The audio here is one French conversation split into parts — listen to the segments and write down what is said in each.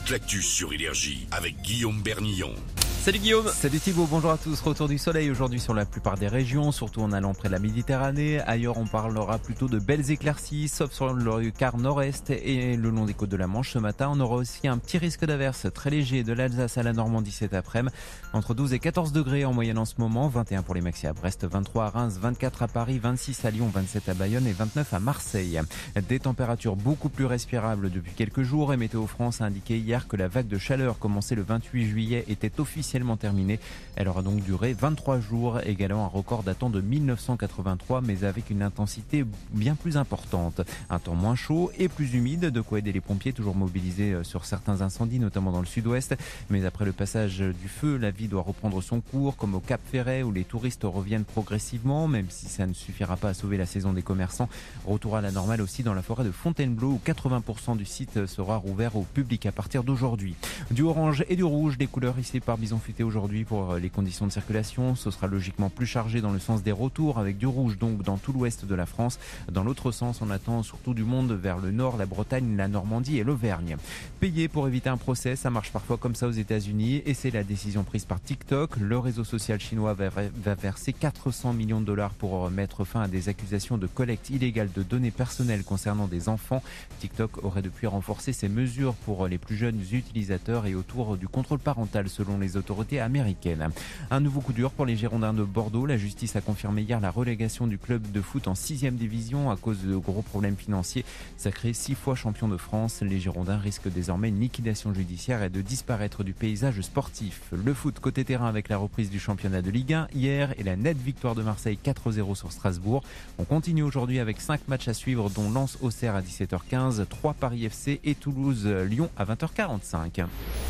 toute l'actu sur Énergie avec Guillaume Bernillon. Salut Guillaume. Salut Thibaut, bonjour à tous. Retour du soleil aujourd'hui sur la plupart des régions, surtout en allant près de la Méditerranée. Ailleurs, on parlera plutôt de belles éclaircies, sauf sur le quart nord-est et le long des côtes de la Manche. Ce matin, on aura aussi un petit risque d'averse très léger de l'Alsace à la Normandie cet après-midi. Entre 12 et 14 degrés en moyenne en ce moment, 21 pour les maxi à Brest, 23 à Reims, 24 à Paris, 26 à Lyon, 27 à Bayonne et 29 à Marseille. Des températures beaucoup plus respirables depuis quelques jours et Météo France a indiqué hier que la vague de chaleur commencée le 28 juillet était officiellement terminée. Elle aura donc duré 23 jours, également un record datant de 1983, mais avec une intensité bien plus importante. Un temps moins chaud et plus humide, de quoi aider les pompiers toujours mobilisés sur certains incendies, notamment dans le sud-ouest. Mais après le passage du feu, la vie doit reprendre son cours, comme au Cap Ferret, où les touristes reviennent progressivement, même si ça ne suffira pas à sauver la saison des commerçants. Retour à la normale aussi dans la forêt de Fontainebleau, où 80% du site sera rouvert au public à partir d'aujourd'hui. Du orange et du rouge, des couleurs ici par Bison Futé aujourd'hui pour les conditions de circulation. Ce sera logiquement plus chargé dans le sens des retours, avec du rouge donc dans tout l'ouest de la France. Dans l'autre sens, on attend surtout du monde vers le nord, la Bretagne, la Normandie et l'Auvergne. Payer pour éviter un procès, ça marche parfois comme ça aux États-Unis et c'est la décision prise par TikTok. Le réseau social chinois va verser 400 millions de dollars pour mettre fin à des accusations de collecte illégale de données personnelles concernant des enfants. TikTok aurait depuis renforcé ses mesures pour les plus jeunes utilisateurs et autour du contrôle parental selon les autorités américaine. Un nouveau coup dur pour les Girondins de Bordeaux. La justice a confirmé hier la relégation du club de foot en 6e division à cause de gros problèmes financiers. Sacrés 6 fois champions de France, les Girondins risquent désormais une liquidation judiciaire et de disparaître du paysage sportif. Le foot côté terrain avec la reprise du championnat de Ligue 1 hier et la nette victoire de Marseille 4-0 sur Strasbourg. On continue aujourd'hui avec 5 matchs à suivre dont Lens-Auxerre à 17h15, 3 Paris FC et Toulouse-Lyon à 20h45.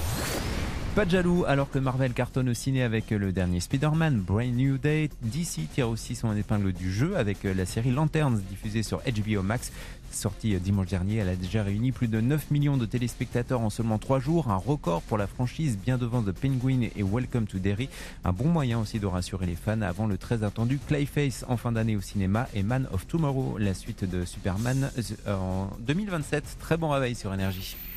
Pas de jaloux, alors que Marvel cartonne au ciné avec le dernier Spider-Man, Brand New Day. DC tire aussi son épingle du jeu avec la série Lanterns diffusée sur HBO Max. Sortie dimanche dernier, elle a déjà réuni plus de 9 millions de téléspectateurs en seulement 3 jours. Un record pour la franchise, bien devant The Penguin et Welcome to Derry. Un bon moyen aussi de rassurer les fans avant le très attendu Clayface en fin d'année au cinéma et Man of Tomorrow, la suite de Superman en 2027. Très bon réveil sur Énergie.